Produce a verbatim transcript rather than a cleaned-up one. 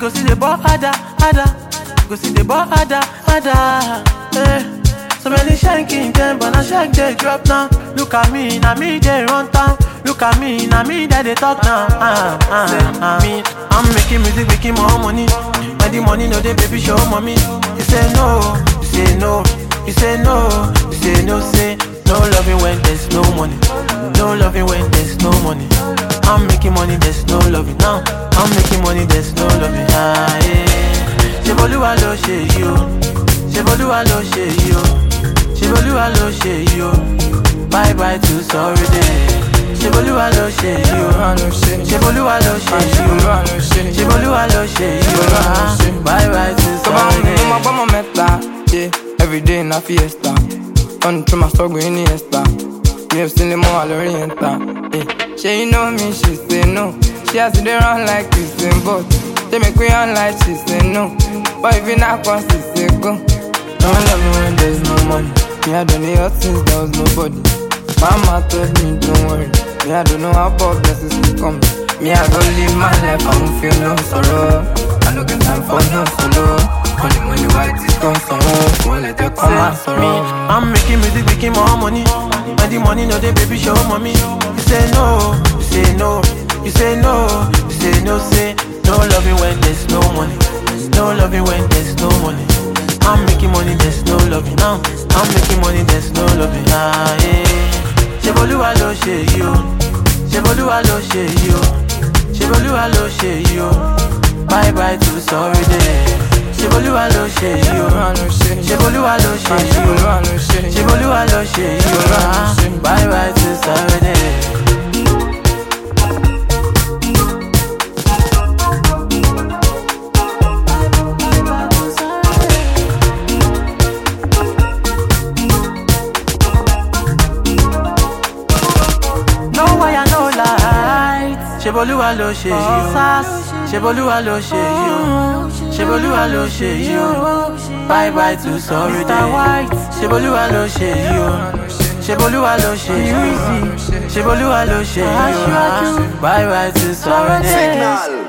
go see the ball harder, harder. Go see the ball harder, harder. Eh. So many shanking them, but I shank they drop now. Look at me, now me they run town. Look at me, now me that they talk now. Ah, ah, ah. Me, I'm making music, making more money. When the money no they baby show mommy. You say no, you say no, you say no, you say no, say no loving when there's no money. No loving when there's no money. I'm making money, there's no loving now. I'm making money, there's no loving. Ah, yeah. Ṣeboluwa ló ṣe yìí o. Ṣeboluwa ló ṣe yìí o. Ṣeboluwa ló ṣe yìí o. Bye bye to sorry day. Ṣeboluwa ló ṣe yìí o. Ṣeboluwa ló ṣe yìí o. Ṣeboluwa ló ṣe yìí o. Bye bye to sorry day. Come on, come on, meta. Yeah, every day in a fiesta. On to my struggle in the esta. Me have seen them all orienta. Yeah, she know me, she say no. She has to run like this in both. They make me on like she say no. But if you not come, she say go. No one love me when there's no money. Me I don't need hurt since there was nobody. Mama told me don't worry. Me I don't know how about blessings will come. Me I don't live my life, I don't feel no sorrow. I don't get time for no solo. Only money white is come from home. Won't let you come and sorrow. Me, I'm making music, making more money. And the money no they baby show mommy. You say no, you say no, you say no, you say no, say no loving when there's no money. No loving when there's no money. I'm making money, there's no loving now. I'm making money, there's no loving. Ah, yeah. Ṣeboluwa ló ṣe yìí o. Ṣeboluwa ló ṣe yìí o. Ṣeboluwa ló ṣe yìí o. Bye bye to sorry day. Ṣeboluwa ló ṣe yìí o. Ṣeboluwa ló ṣe yìí o. Ṣeboluwa ló ṣe yìí o. Bye bye to sorry day. Ṣeboluwa ló ṣe yìí o. Ṣeboluwa ló ṣe yìí o. Ṣeboluwa ló ṣe yìí o. Bye bye to sorry day. Ṣeboluwa ló ṣe yìí o. Ṣeboluwa ló ṣe yìí o. Ṣeboluwa ló ṣe yìí o. Bye bye to sorry day.